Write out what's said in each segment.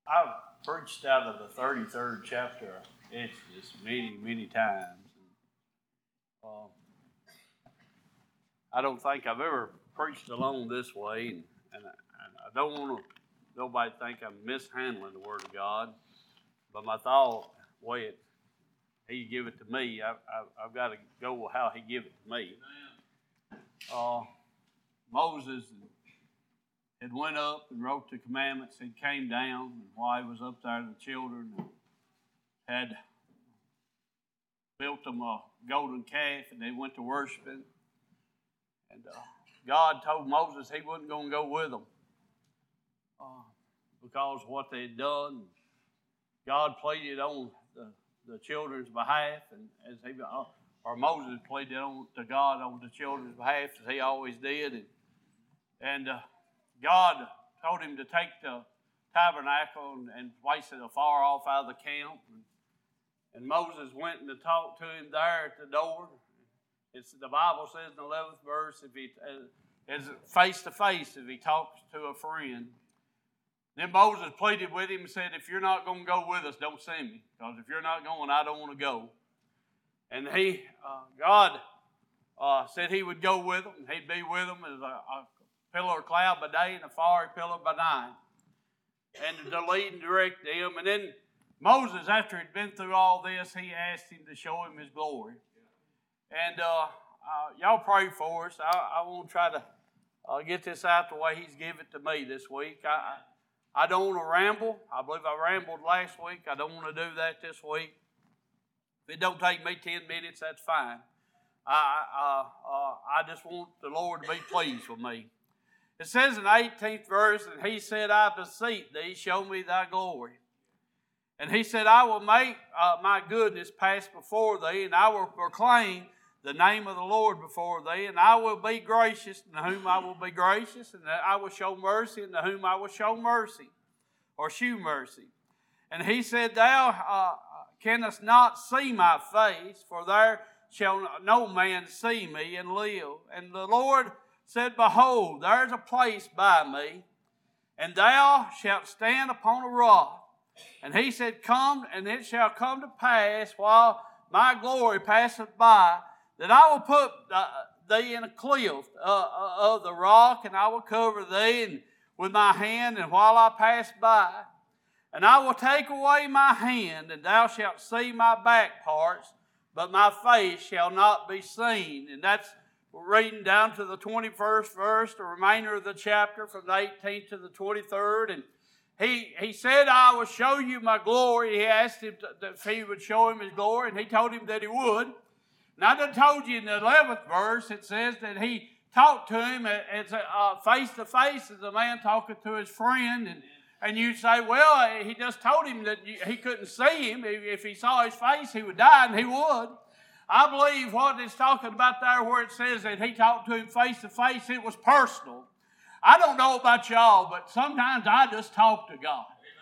I've preached out of the 33rd chapter of Exodus many times. I don't think I've ever preached alone this way, and I don't want nobody to think I'm mishandling the Word of God, but my thought, the way He give it to me, I've got to go with how He give it to me. Moses had went up and wrote the commandments. He came down, and while he was up there, the children had built them a golden calf, and they went to worshiping. And God told Moses he wasn't going to go with them because of what they had done. God pleaded on the children's behalf, and Moses pleaded to God on the children's behalf, as he always did. And God told him to take the tabernacle and place it afar off out of the camp. And Moses went and talked to him there at the door. The Bible says in the 11th verse, is face to face if he talks to a friend. Then Moses pleaded with him and said, if you're not going to go with us, don't send me. Because if you're not going, I don't want to go. And God said he would go with them. He'd be with them as a pillar of cloud by day and a fiery pillar by night. And to lead and direct them. And then Moses, after he'd been through all this, he asked him to show him his glory. And y'all pray for us. I want to try to get this out the way he's given it to me this week. I don't want to ramble. I believe I rambled last week. I don't want to do that this week. If it don't take me 10 minutes, that's fine. I just want the Lord to be pleased with me. It says in the 18th verse, and he said, I beseech thee, show me thy glory. And he said, I will make my goodness pass before thee, and I will proclaim the name of the Lord before thee, and I will be gracious, and to whom I will be gracious, and I will show mercy, and to whom I will show mercy, or shew mercy. And he said, thou canst not see my face, for there shall no man see me and live. And the Lord said, behold, there is a place by me, and thou shalt stand upon a rock. And he said, come, and it shall come to pass, while my glory passeth by, that I will put thee in a cleft of the rock, and I will cover thee with my hand, and while I pass by, and I will take away my hand, and thou shalt see my back parts, but my face shall not be seen. And that's reading down to the 21st verse, the remainder of the chapter from the 18th to the 23rd. And he said, I will show you my glory. He asked him if he would show him his glory, and he told him that he would. And I done told you in the 11th verse, it says that he talked to him face to face as a man talking to his friend. And you say, well, he just told him that he couldn't see him. If he saw his face, he would die, and he would. I believe what it's talking about there where it says that he talked to him face to face, it was personal. I don't know about y'all, but sometimes I just talk to God.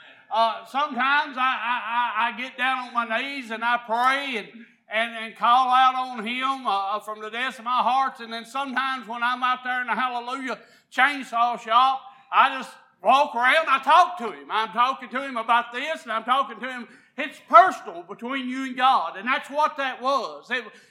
Sometimes I get down on my knees and I pray and call out on Him from the depths of my heart. And then sometimes when I'm out there in the Hallelujah chainsaw shop, I just walk around, I talk to Him. I'm talking to Him about this, and I'm talking to Him. It's personal between you and God, and that's what that was.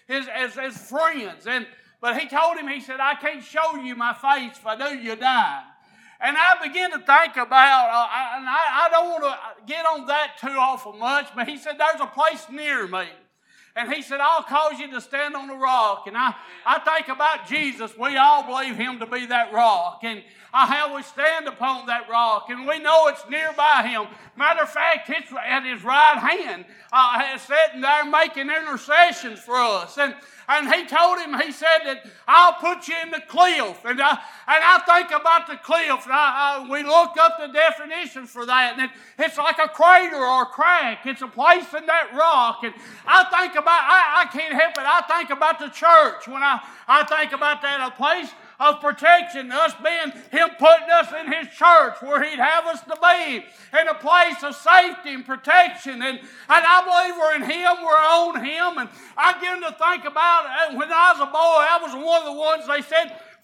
As friends. But he told him, he said, I can't show you my face. If I do, you die. And I began to think about, and I don't want to get on that too awful much, but he said, there's a place near me. And he said, I'll cause you to stand on the rock. And I think about Jesus. We all believe Him to be that rock. And how we stand upon that rock. And we know it's nearby Him. Matter of fact, it's at His right hand. Sitting there making intercessions for us. And he told him, he said that I'll put you in the cliff. And I think about the cliff. We look up the definitions for that. And it's like a crater or a crack. It's a place in that rock. And I think about, I can't help it. I think about the church. When I think about that, a place of protection, us being Him putting us in His church where He'd have us to be, in a place of safety and protection. And I believe we're in Him, we're on Him. And I begin to think about when I was a boy, I was one of the ones they said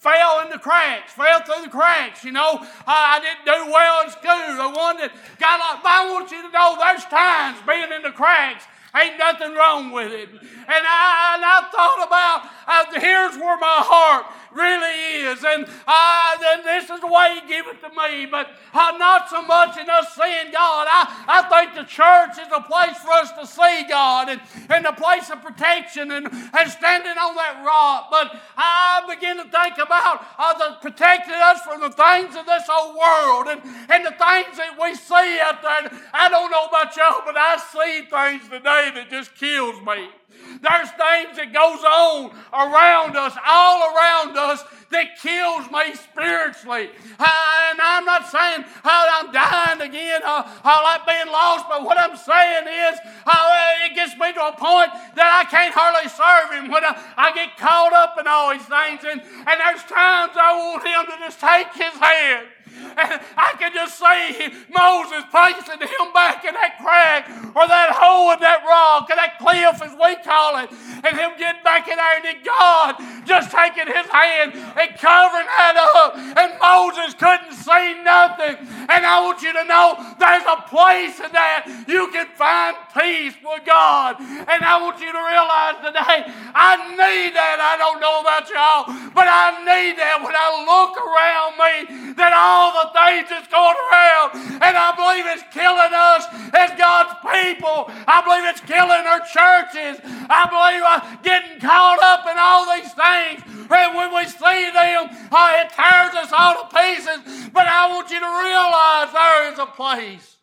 fell in the cracks, fell through the cracks, you know. I didn't do well in school. The one that got like, but I want you to know there's times being in the cracks, ain't nothing wrong with it. And I thought about, here's where my heart really is. And then this is the way He gave it to me. But not so much in us seeing God. I think the church is a place for us to see God and a place of protection and standing on that rock. But I begin to think about protecting us from the things of this old world and the things that we see out there. I don't know about y'all, but I see things today that just kills me. There's things that goes on around us, all around us, that kills me spiritually. And I'm not saying I'm dying again, I like being lost, but what I'm saying is it gets me to a point that I can't hardly serve Him when I get caught up in all these things. And there's times I want Him to just take His hand. And I can just see Moses placing him back in that crack or that hole in that rock or that cliff as we call it, and him getting back in there and then God just taking His hand and covering that up, and Moses couldn't see nothing. And I want you to know there's a place in that you can find peace with God. And I want you to realize today, I need that. I don't know about y'all, but I need that when I look around me, that all the things that's going around, and I believe it's killing us as God's people. I believe it's killing our churches. I believe getting caught up in all these things. And when we see them, it tears us all to pieces. But I want you to realize there is a place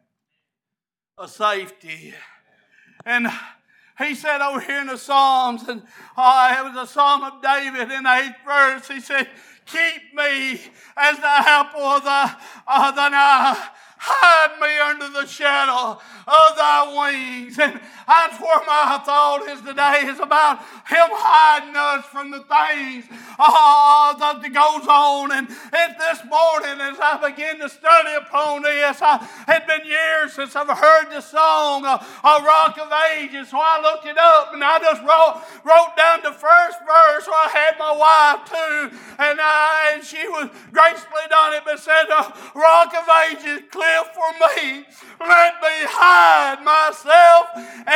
of safety. And he said over here in the Psalms, and it was a Psalm of David in the 8th verse, he said, keep me as the apple of thine eye. Hide me under the shadow of thy wings. And that's where my thought is today, is about Him hiding us from the things that goes on. And this morning, as I began to study upon this, it had been years since I've heard the song, Rock of Ages. So I looked it up and I just wrote down the first verse where I had my wife too. And she was gracefully done it, but said, Rock of Ages, clear for me. Let me hide myself and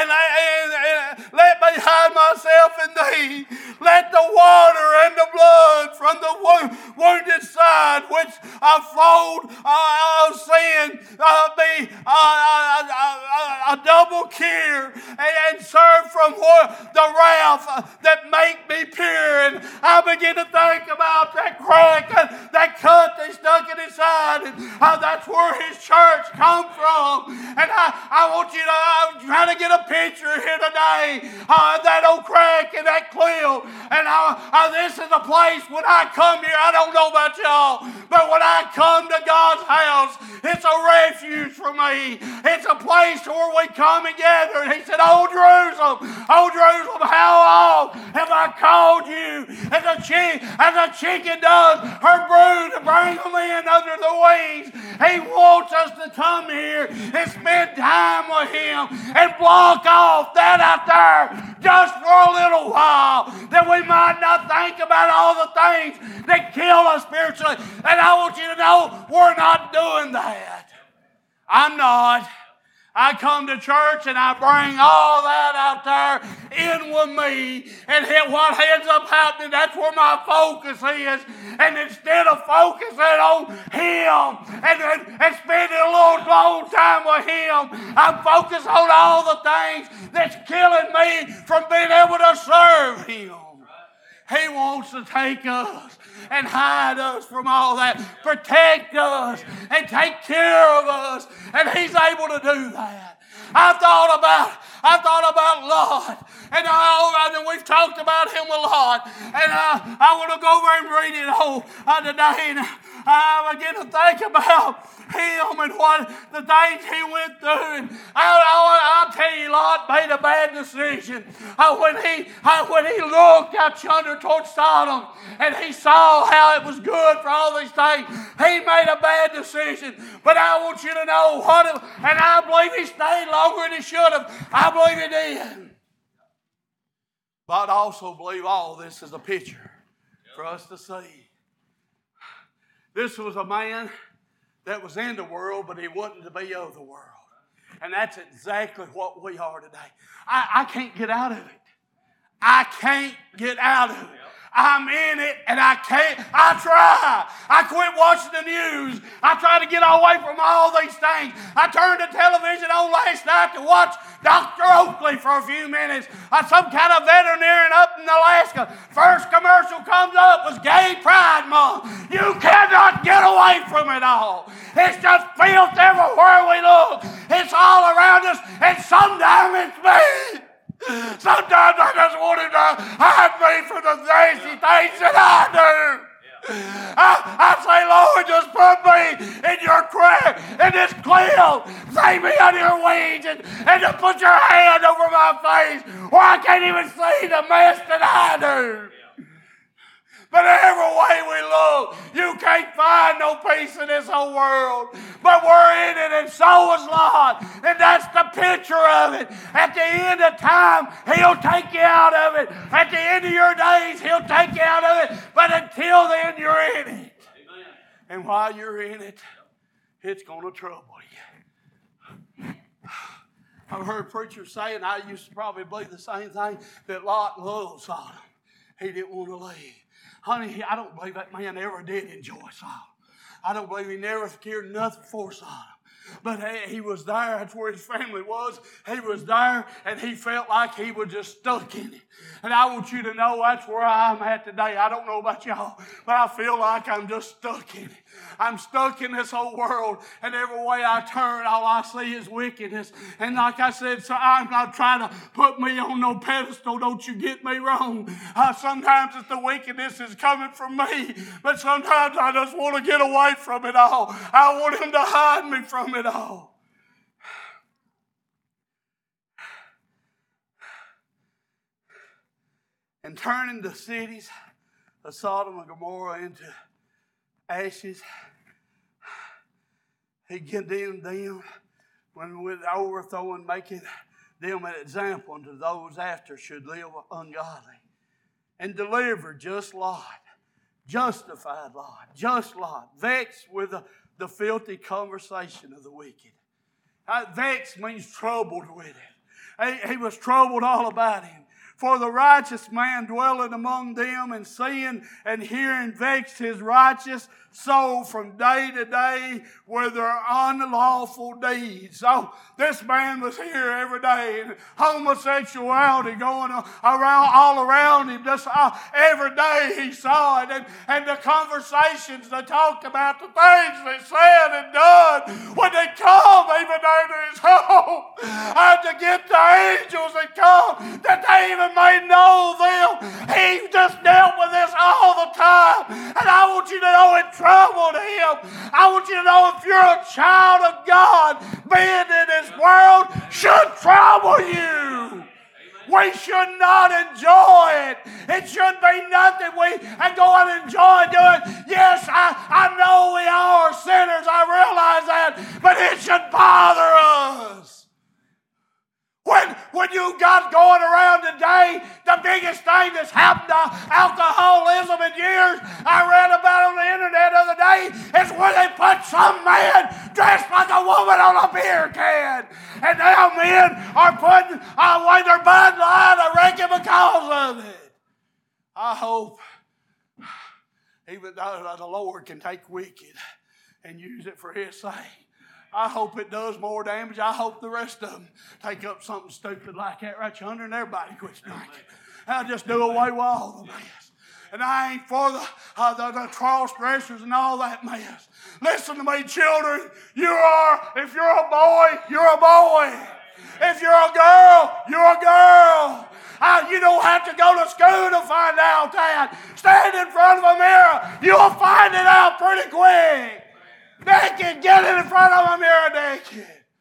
let me hide myself in Thee. Let the water and the blood from the wounded side which I flowed of sin be a double cure and serve from the wrath that make me pure. And I begin to think about that crack, that cut they stuck in His side, and that's where His church come from. And I want you to, I'm trying to get a picture here today of that old crack and that cliff. And this is a place when I come here, I don't know about y'all, but when I come to God's house, it's a refuge for me. It's a place where we come together. And He said, oh Jerusalem, how long have I called you as a chicken does her brood to bring them in under the wings? He wants us to come here and spend time with Him and block off that out there just for a little while, that we might not think about all the things that kill us spiritually. And I want you to know we're not doing that. I'm not. I come to church and I bring all that out there in with me. And what ends up happening, that's where my focus is. And instead of focusing on Him and spending a long time with Him, I'm focused on all the things that's killing me from being able to serve Him. He wants to take us and hide us from all that, protect us and take care of us, and He's able to do that. I thought about Lot, and we've talked about him a lot, and I want to go over and read it all today, and I begin to think about him and what the things he went through. And I'll tell you, Lot made a bad decision when he looked out yonder towards Sodom and he saw how it was good for all these things. He made a bad decision. But I want you to know and I believe he stayed longer than he should have. I believe he did. But I also believe all this is a picture for us to see. This was a man that was in the world, but he wasn't to be of the world. And that's exactly what we are today. I can't get out of it. I can't get out of it. I'm in it and I can't. I try. I quit watching the news. I try to get away from all these things. I turned the television on last night to watch Dr. Oakley for a few minutes. Some kind of veterinarian up in Alaska. First commercial comes up was Gay Pride Month. You cannot get away from it all. It's just filth everywhere we look. It's all around us, and sometimes it's me. Sometimes I just want him to hide me from the nasty things that I do. I say, Lord, just put me in your crack, in this cliff. Save me under your wings and just put your hand over my face where I can't even see the mess that I do. But every way we look, you can't find no peace in this whole world. But we're in it, and so is Lot. And that's the picture of it. At the end of time, He'll take you out of it. At the end of your days, He'll take you out of it. But until then, you're in it. Amen. And while you're in it, it's going to trouble you. I've heard preachers say, and I used to probably believe the same thing, that Lot loved Sodom. He didn't want to leave. Honey, I don't believe that man ever did enjoy Sodom. I don't believe he never cared nothing for Sodom. But he was there. That's where his family was. He was there, and he felt like he was just stuck in it. And I want you to know that's where I'm at today. I don't know about y'all, but I feel like I'm just stuck in it. I'm stuck in this whole world, and every way I turn, all I see is wickedness. And like I said, so I'm not trying to put me on no pedestal. Don't you get me wrong. Sometimes it's the wickedness is coming from me, but sometimes I just want to get away from it all. I want Him to hide me from it all. And turning the cities of Sodom and Gomorrah into ashes, He condemned them when with overthrowing, making them an example unto those after should live ungodly. And delivered just Lot, justified Lot, just Lot, vexed with the filthy conversation of the wicked. Vexed means troubled with it. He was troubled all about him. For the righteous man dwelling among them and seeing and hearing vexed his righteous soul from day to day with their unlawful deeds. So this man was here every day, and homosexuality going around all around him. Just every day he saw it, and the conversations they talked about, the things they said and done when they come even there to his home, and to get the angels that come that they even may know them. He just dealt with this all the time, and I want you to know it troubled him. I want you to know if you're a child of God, being in this world should trouble you. We should not enjoy it. It should be nothing we go and enjoy doing. Yes, I know we are sinners. I realize that. But it should bother us. When you got going around today, the biggest thing that's happened to alcoholism in years, I read about on the internet the other day, is where they put some man dressed like a woman on a beer can. And now men are putting away their Bud Light, I reckon, because of it. I hope even though the Lord can take wicked and use it for His sake, I hope it does more damage. I hope the rest of them take up something stupid like that right yonder and everybody quits drinking. I'll just do away with all the mess. And I ain't for the cross-dressers and all that mess. Listen to me, children. If you're a boy, you're a boy. If you're a girl, you're a girl. You don't have to go to school to find out that. Stand in front of a mirror. You'll find it out pretty quick. Naked, get in front of a mirror naked.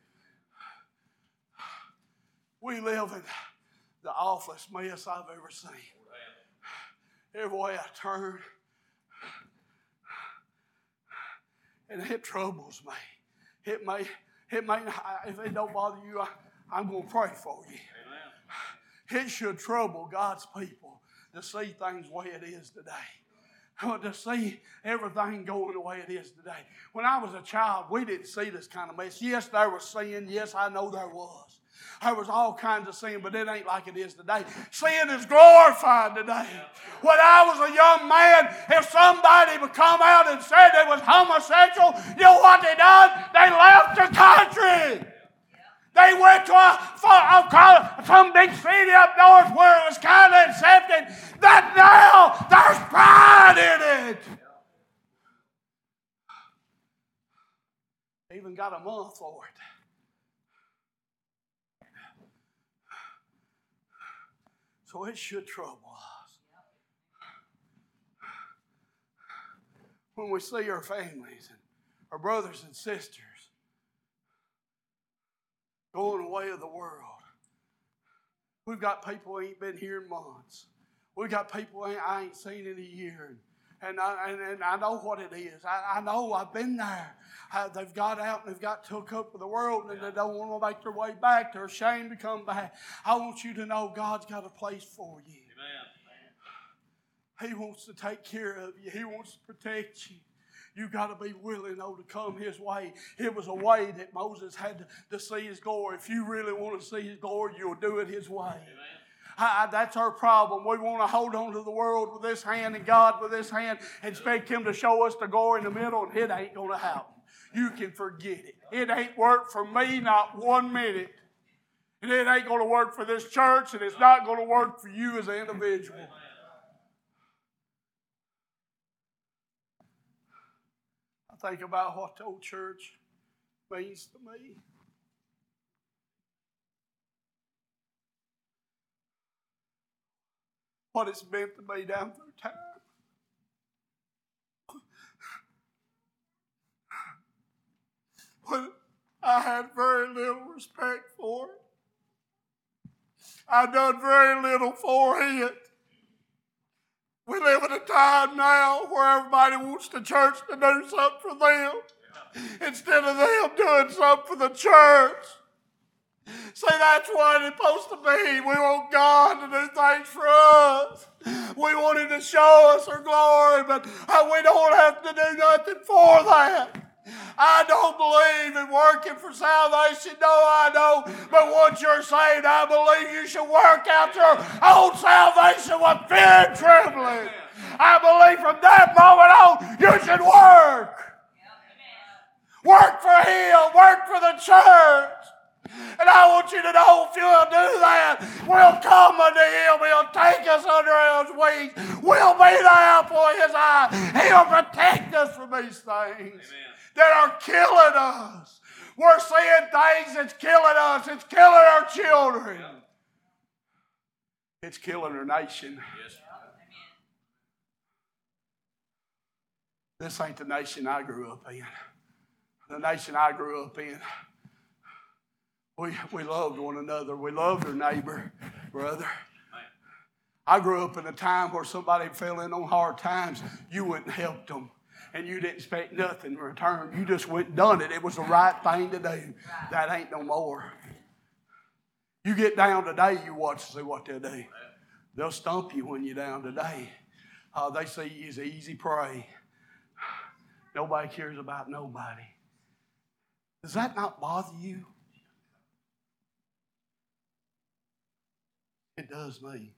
We live in the awfulest mess I've ever seen. Every way I turn, and it troubles me. It may not, if it don't bother you, I'm going to pray for you. Amen. It should trouble God's people to see things the way it is today. to see everything going the way it is today. When I was a child, we didn't see this kind of mess. Yes, there was sin. Yes, I know there was. There was all kinds of sin, but it ain't like it is today. Sin is glorified today. When I was a young man, if somebody would come out and said they was homosexual, you know what they done? They left the country. They went to some big city up north where it was kind of accepted. That now there's pride in it. They even got a month for it. So it should trouble us. When we see our families and our brothers and sisters going the way of the world. We've got people who ain't been here in months. We've got people I ain't seen in a year. And I know what it is. I know I've been there. They've got out and they've got took up with the world and they don't want to make their way back. They're ashamed to come back. I want you to know God's got a place for you. Amen. He wants to take care of you. He wants to protect you. You got to be willing, to come His way. It was a way that Moses had to see His glory. If you really want to see His glory, you'll do it His way. That's our problem. We want to hold on to the world with this hand and God with this hand and expect Him to show us the glory in the middle, and it ain't going to happen. You can forget it. It ain't worked for me, not 1 minute. And it ain't going to work for this church, and it's not going to work for you as an individual. I think about what the old church means to me. What it's meant to me down through time. When I had very little respect for it. I done very little for it. We live in a time now where everybody wants the church to do something for them instead of them doing something for the church. See, that's what it's supposed to be. We want God to do things for us. We want Him to show us our glory, but we don't have to do nothing for that. I don't believe in working for salvation. No, I don't. But once you're saved, I believe you should work out your own salvation with fear and trembling. I believe from that moment on, you should work. Work for Him. Work for the church. And I want you to know, if you'll do that, we'll come unto Him. He'll take us under His wings. We'll be the apple of His eye. He'll protect us from these things. Amen. That are killing us. We're seeing things that's killing us. It's killing our children. It's killing our nation. Yes. This ain't the nation I grew up in. The nation I grew up in, we loved one another. We loved our neighbor, brother. I grew up in a time where somebody fell in on hard times. You wouldn't help them. And you didn't expect nothing in return. You just went and done it. It was the right thing to do. That ain't no more. You get down today, you watch and see what they'll do. They'll stump you when you're down today. They see you as easy prey. Nobody cares about nobody. Does that not bother you? It does me.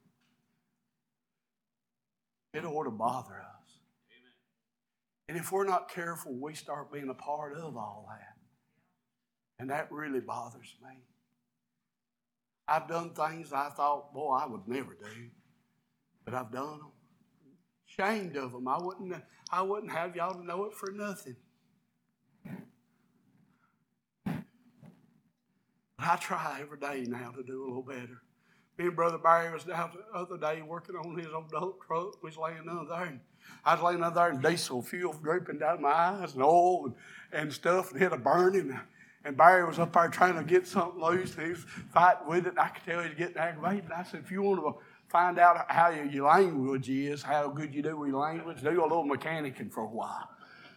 It ought to bother us. And if we're not careful, we start being a part of all that. And that really bothers me. I've done things I thought, boy, I would never do. But I've done them. Ashamed of them. I wouldn't have y'all to know it for nothing. But I try every day now to do a little better. Me and Brother Barry was down the other day working on his old dump truck. We was laying under there. I was laying under there and diesel fuel dripping down my eyes and oil and stuff and hit a burning. And Barry was up there trying to get something loose. And he was fighting with it. And I could tell he was getting aggravated. And I said, if you want to find out how your language is, how good you do with your language, do a little mechanicking for a while.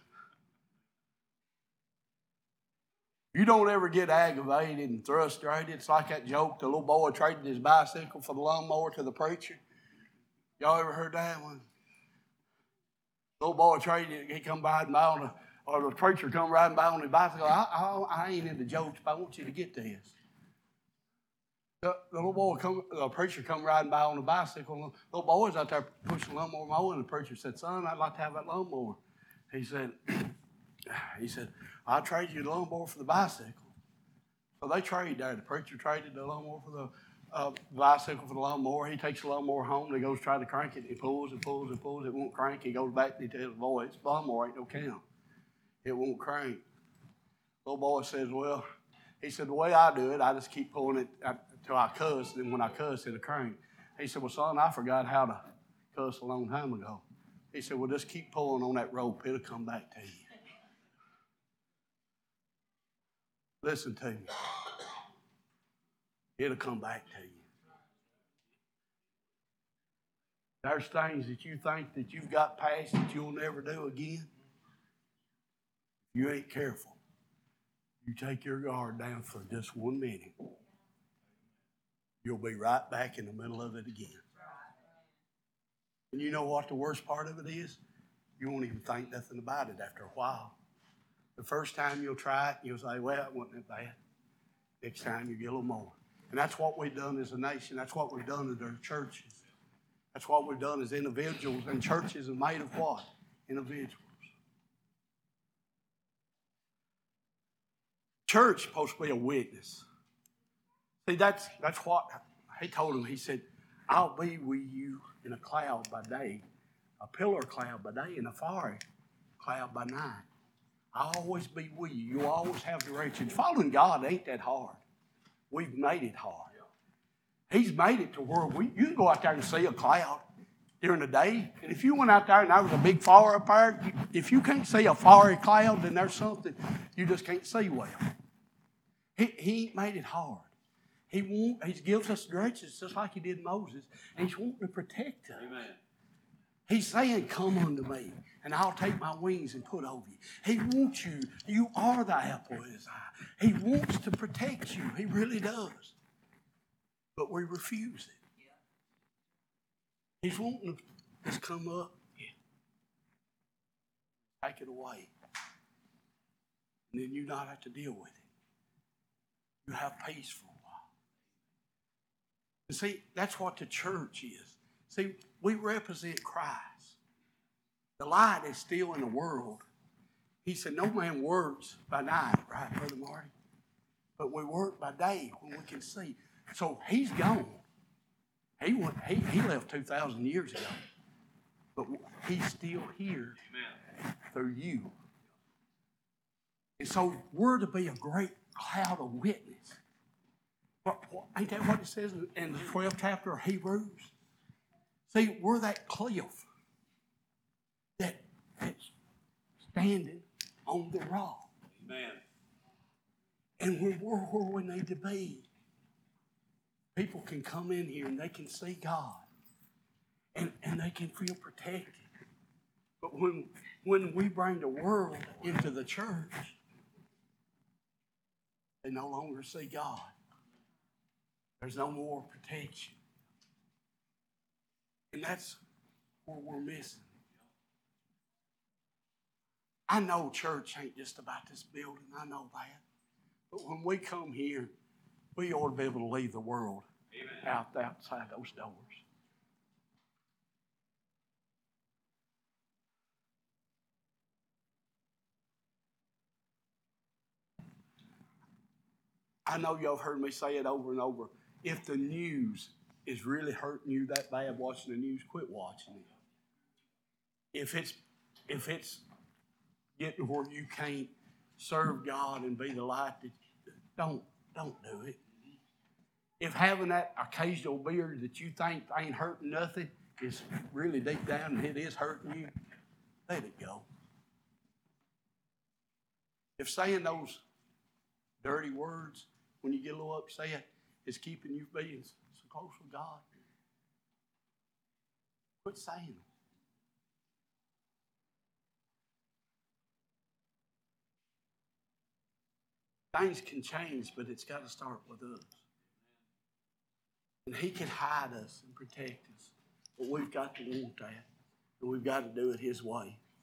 You don't ever get aggravated and frustrated. It's like that joke, the little boy traded his bicycle for the lawnmower to the preacher. Y'all ever heard that one? Little boy traded, he come riding by on or the preacher come riding by on his bicycle. I ain't into jokes, but I want you to get this. The little boy the preacher come riding by on a bicycle. The little boy's out there pushing a lawnmower mowing. The preacher said, "Son, I'd like to have that lawnmower." He said, "I'll trade you the lawnmower for the bicycle." So they trade there. The preacher traded the lawnmower for the bicycle for the lawnmower. He takes the lawnmower home and he goes try to crank it. He pulls and pulls and pulls. It won't crank. He goes back and he tells the boy, "It's lawnmower ain't no count. It won't crank." Little boy says, "Well," he said, "the way I do it, I just keep pulling it till I cuss. And when I cuss, it'll crank." He said, "Well, son, I forgot how to cuss a long time ago." He said, "Well, just keep pulling on that rope. It'll come back to you." Listen to me. It'll come back to you. There's things that you think that you've got past that you'll never do again. You ain't careful. You take your guard down for just 1 minute. You'll be right back in the middle of it again. And you know what the worst part of it is? You won't even think nothing about it after a while. The first time you'll try it, you'll say, "Well, it wasn't that bad." Next time you get a little more. And that's what we've done as a nation. That's what we've done in our churches. That's what we've done as individuals. And churches are made of what? Individuals. Church is supposed to be a witness. See, that's what he told him. He said, "I'll be with you in a cloud by day, a pillar cloud by day, and a fiery cloud by night. I'll always be with you. You'll always have direction." Following God ain't that hard. We've made it hard. He's made it to where you can go out there and see a cloud during the day. And if you went out there and there was a big fire up there, if you can't see a fiery cloud, then there's something you just can't see well. He ain't made it hard. He gives us directions just like he did Moses. And he's wanting to protect us. Amen. He's saying, "Come unto me, and I'll take my wings and put over you." He wants you. You are the apple of his eye. He wants to protect you. He really does. But we refuse it. He's wanting to just come up, take it away. And then you not have to deal with it. You have peace for a while. And see, that's what the church is. See, we represent Christ. The light is still in the world. He said, "No man works by night," right, Brother Marty? But we work by day when we can see. So he's gone. He left 2,000 years ago. But he's still here through you. And so we're to be a great cloud of witness. Ain't that what it says in the 12th chapter of Hebrews? See, we're that cliff that's standing on the rock. Amen. And we're where we need to be. People can come in here and they can see God. And they can feel protected. But when we bring the world into the church, they no longer see God. There's no more protection. And that's where we're missing. I know church ain't just about this building. I know that. But when we come here, we ought to be able to leave the world outside those doors. I know y'all have heard me say it over and over. If the news is really hurting you that bad watching the news, quit watching it. If it's getting where you can't serve God and be the light, don't do it. If having that occasional beer that you think ain't hurting nothing is really deep down and it is hurting you, let it go. If saying those dirty words when you get a little upset is keeping you being so close with God, quit saying them. Things can change, but it's got to start with us. And he can hide us and protect us. But we've got to want that. And we've got to do it his way.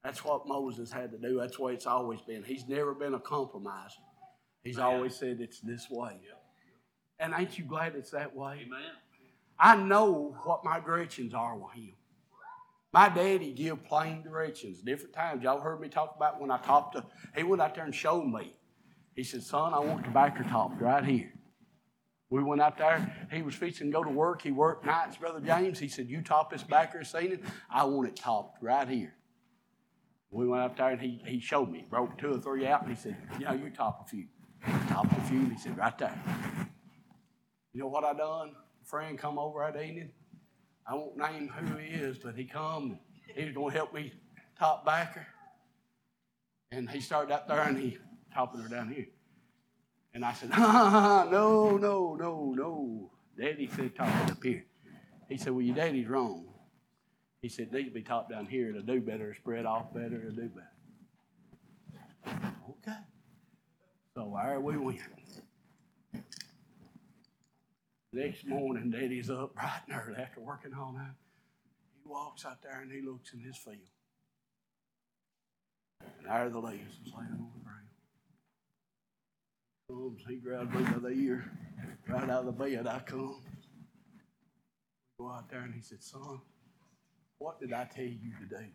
That's what Moses had to do. That's the way it's always been. He's never been a compromiser. He's always said it's this way. And ain't you glad it's that way? Amen. I know what my directions are with him. My daddy give plain directions different times. Y'all heard me talk about when I topped he went out there and showed me. He said, son, I want the backer topped right here. We went out there. He was fixing to go to work. He worked nights, Brother James. He said, you top this backer this evening. I want it topped right here. We went out there and he showed me. He broke 2 or 3 out and he said, you top a few. Top a few. He said, right there. You know what I done? A friend come over that evening. I won't name who he is, but he come. He was going to help me top backer. And he started out there and he topping her down here. And I said, no. Daddy said top it up here. He said, well, your daddy's wrong. He said, these be topped down here. It'll do better, spread off better, it'll do better. Okay. So there we went. Next morning, Daddy's up bright and early after working all night. He walks out there and he looks in his field. And there the leaves was laying on the ground. He grabbed me by the ear. Right out of the bed I come. Go out there and he said, son, what did I tell you to do?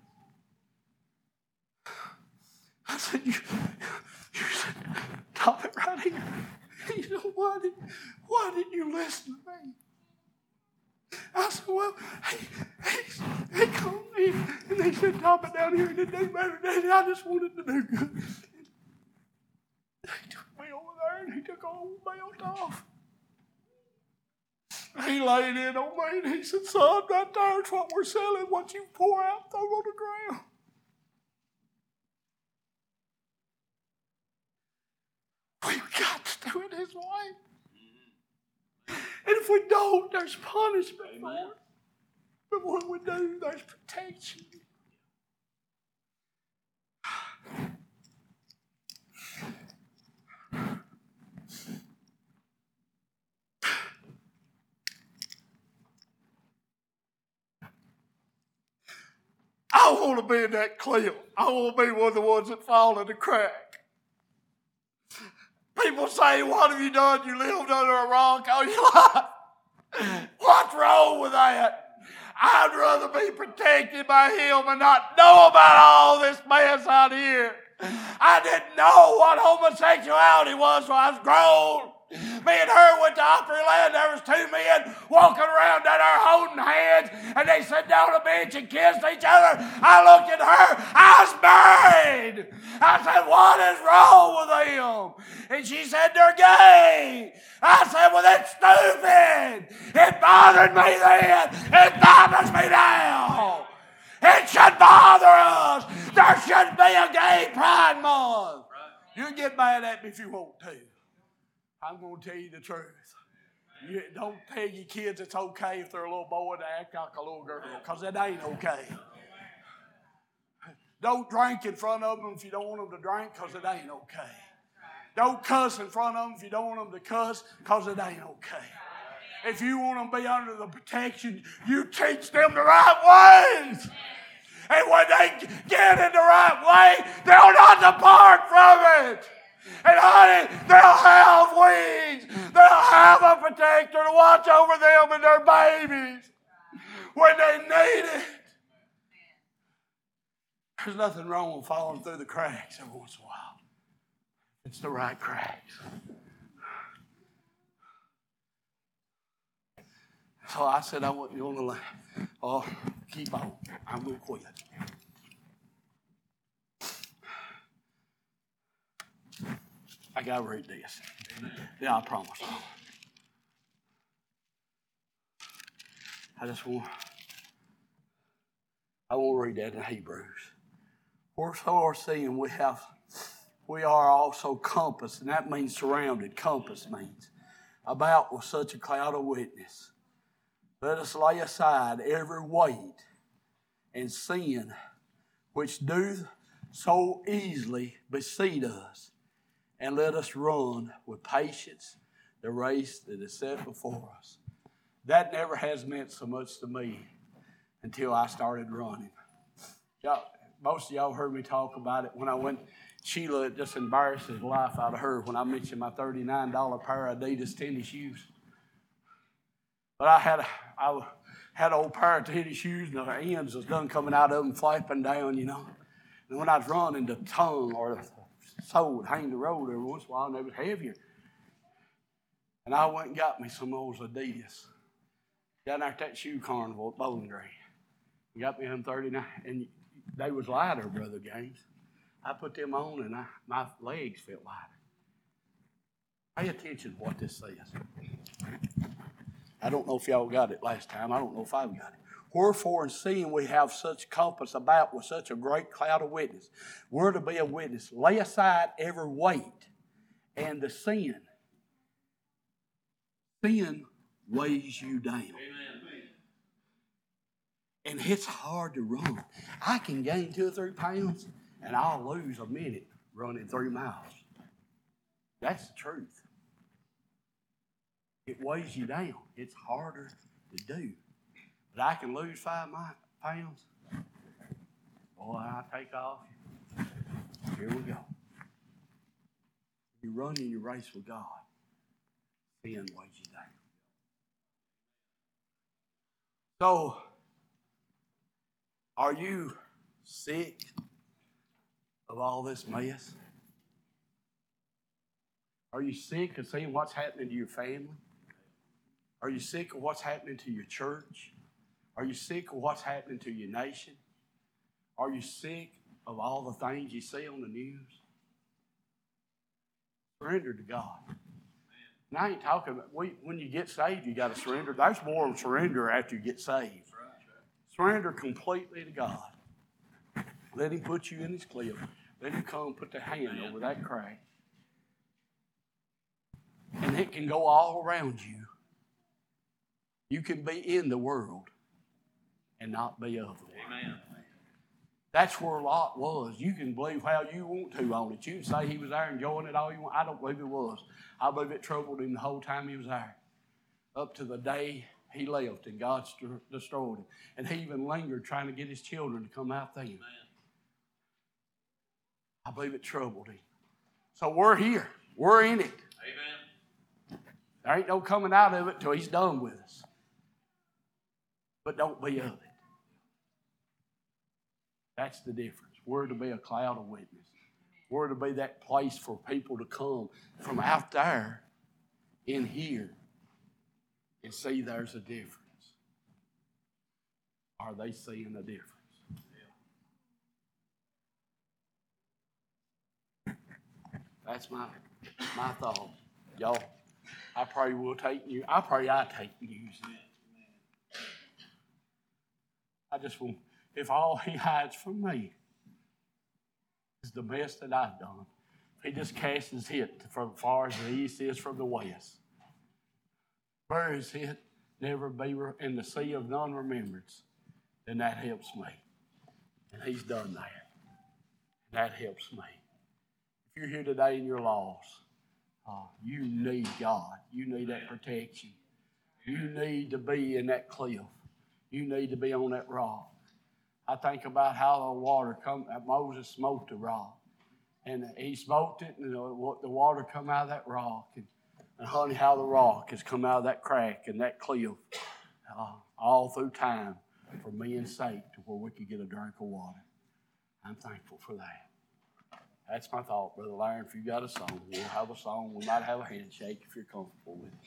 I said, you said, top it right here. He said, why did you listen to me? I said, well, he called me and they said, top it down here and it do better, Daddy. I just wanted to do good. He took me over there and he took all the belt off. He laid in on me and he said, son, right there's what we're selling. What you pour out, throw on the ground. We've got to do it his way. And if we don't, there's punishment for it. But when we do, there's protection. I want to be in that clip. I want to be one of the ones that fall in the crack. People say, what have you done? You lived under a rock all your life. What's wrong with that? I'd rather be protected by him and not know about all this mess out here. I didn't know what homosexuality was when I was grown. Me and her went to Opryland. There was 2 men walking around down there holding hands, and they sat down on a bench and kissed each other. I looked at her. I was married. I said, what is wrong with them? And she said, they're gay. I said, well, that's stupid. It bothered me then. It bothers me now. It should bother us. There should be a gay pride month. You can get mad at me if you want to. I'm going to tell you the truth. You don't tell your kids it's okay if they're a little boy to act like a little girl, because it ain't okay. Don't drink in front of them if you don't want them to drink, because it ain't okay. Don't cuss in front of them if you don't want them to cuss, because it ain't okay. If you want them to be under the protection, you teach them the right ways. And when they get in the right way, they'll not depart from it. And honey, they'll have wings. They'll have a protector to watch over them and their babies when they need it. There's nothing wrong with falling through the cracks every once in a while. It's the right cracks. So I said I wasn't going to keep on. I'm going to quit. I got to read this. Yeah, I promise. I want to read that in Hebrews. Wherefore seeing we are also compassed, and that means surrounded. Compass means about with such a cloud of witness. Let us lay aside every weight and sin which doth so easily beset us, and let us run with patience the race that is set before us. That never has meant so much to me until I started running. most of y'all heard me talk about it when I went. Sheila, it just embarrasses the life out of her when I mentioned my $39 pair of Adidas tennis shoes. But I had an old pair of tennis shoes, and the ends was done coming out of them, flapping down, you know. And when I was running, the tongue or the sole would hang the road every once in a while, and they was heavier. And I went and got me some of those Adidas down there at that shoe carnival at Bowling Green. Got me them 39, and they was lighter, Brother James. I put them on, and my legs felt lighter. Pay attention to what this says. I don't know if y'all got it last time. I don't know if I've got it. Wherefore, in seeing we have such compass about with such a great cloud of witness, we're to be a witness. Lay aside every weight and the sin. Sin weighs you down. Amen. And it's hard to run. I can gain 2 or 3 pounds, and I'll lose a minute running 3 miles. That's the truth. It weighs you down. It's harder to do. But I can lose 5 pounds. Boy, I take off. Here we go. You're running your race with God. Sin weighs you down. So, are you sick of all this mess? Are you sick of seeing what's happening to your family? Are you sick of what's happening to your church? Are you sick of what's happening to your nation? Are you sick of all the things you see on the news? Surrender to God. And I ain't talking about, when you get saved, you got to surrender. There's more surrender after you get saved. Surrender completely to God. Let Him put you in His cliff. Let Him come put the hand over that crack. And it can go all around you. You can be in the world and not be of the world. Amen. That's where Lot was. You can believe how you want to on it. You can say he was there enjoying it all you want. I don't believe it was. I believe it troubled him the whole time he was there. Up to the day he left and God destroyed him. And he even lingered trying to get his children to come out there. Amen. I believe it troubled him. So we're here. We're in it. Amen. There ain't no coming out of it till He's done with us. But don't be of it. That's the difference. We're to be a cloud of witness. We're to be that place for people to come from out there in here and see there's a difference. Are they seeing a difference? That's my thought. Y'all, I pray we'll take you. I pray I take and use it. I just want, if all He hides from me is the best that I've done, if He just casts it from as far as the east is from the west, where is it? Never be in the sea of non-remembrance, then that helps me. And He's done that. That helps me. If you're here today and you're lost, you need God. You need that protection. You need to be in that cliff. You need to be on that rock. I think about how the water come. Moses smote the rock, and he smoked it, and the water come out of that rock, and honey, how the rock has come out of that crack and that cliff, all through time, for men's sake, to where we could get a drink of water. I'm thankful for that. That's my thought, Brother Larry. If you got a song, we'll have a song. We might have a handshake if you're comfortable with it.